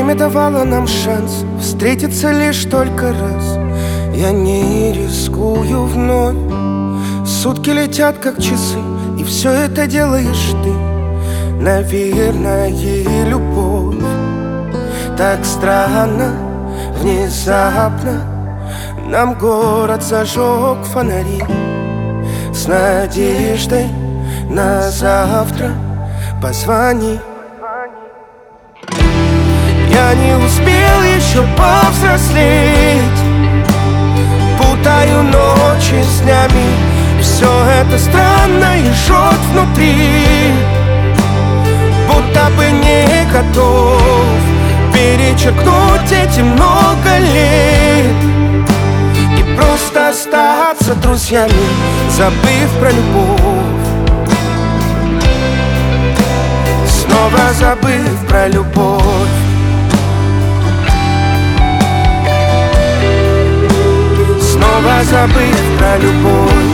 Время давало нам шанс встретиться лишь только раз. Я не рискую вновь. Сутки летят как часы, и все это делаешь ты. Наверное, любовь. Так странно, внезапно нам город зажег фонари. С надеждой на завтра позвони. Я не успел еще повзрослеть, путаю ночи с днями. Все это странно и жжет внутри, будто бы не готов перечеркнуть эти много лет и просто остаться друзьями, забыв про любовь. Снова забыв про любовь. Снова забыв про любовь.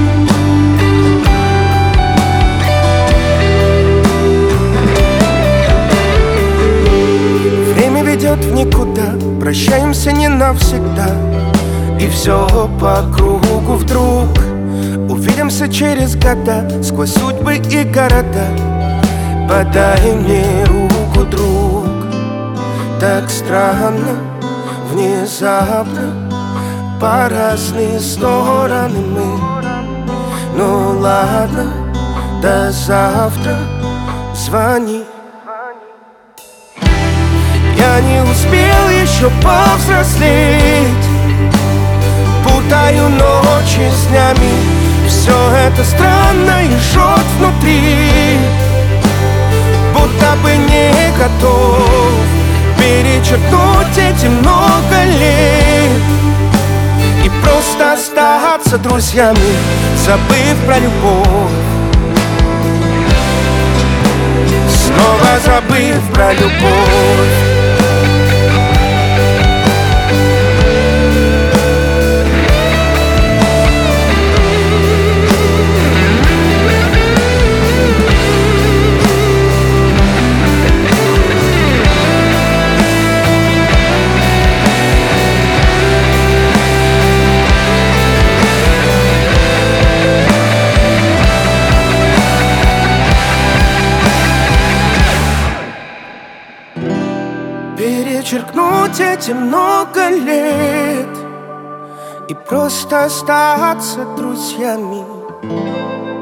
Время ведет в никуда, прощаемся не навсегда. И все по кругу вдруг. Увидимся через года, сквозь судьбы и города. Подай мне руку, друг. Так странно, внезапно, по разные стороны мы. Ну ладно, до завтра, звони. Я не успел еще повзрослеть, путаю ночи с днями. Все это странно и жжет внутри, будто бы не готов перечеркнуть эти много лет и просто остаться друзьями, забыв про любовь. Снова забыв про любовь. Перечеркнуть эти много лет и просто остаться друзьями.